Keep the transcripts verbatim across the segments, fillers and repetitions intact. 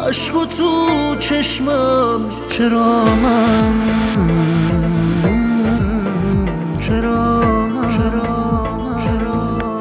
عشق تو چشمم. چرا من چرا من چرا من چرا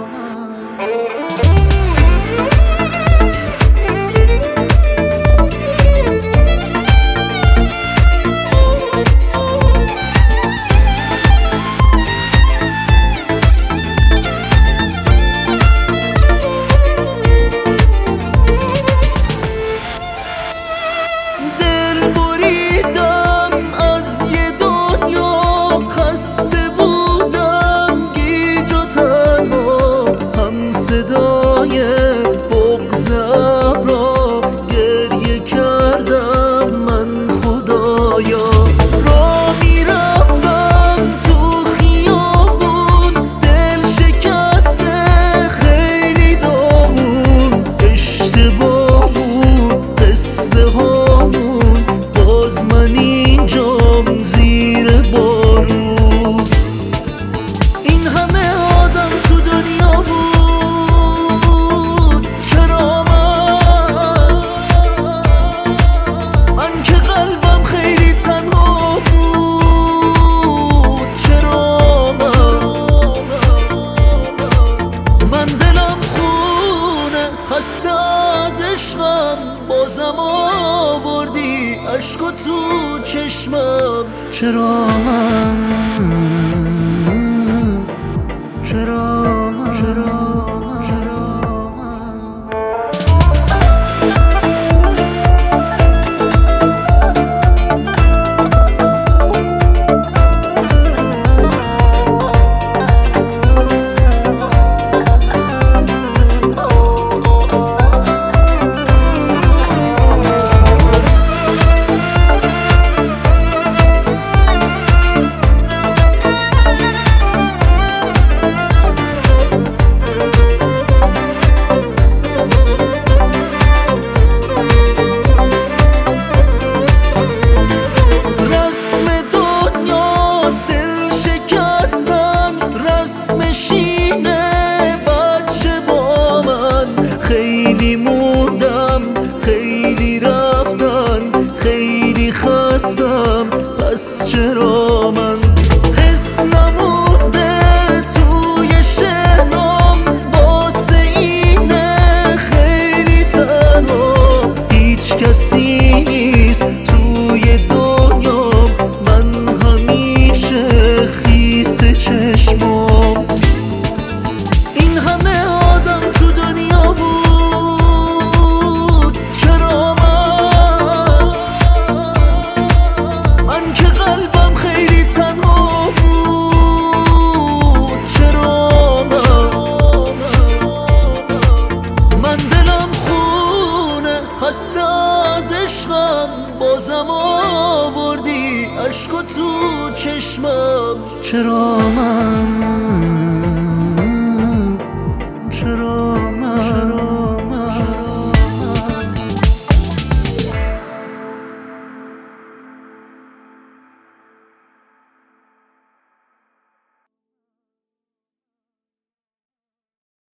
بازم آوردی عشق تو چشمم. چرا من چرا من چرا من چرا من خیلی موندم، خیلی رفتن، خیلی خستم، پس چرا من حس نمونده توی شهرام واسه اینه خیلی تنها. هیچ کسی نیست توی دنیام، من همیشه خیس چشمام. این همه آدم تو دنیا بود، بازم آوردی عشق تو چشمم. چرا من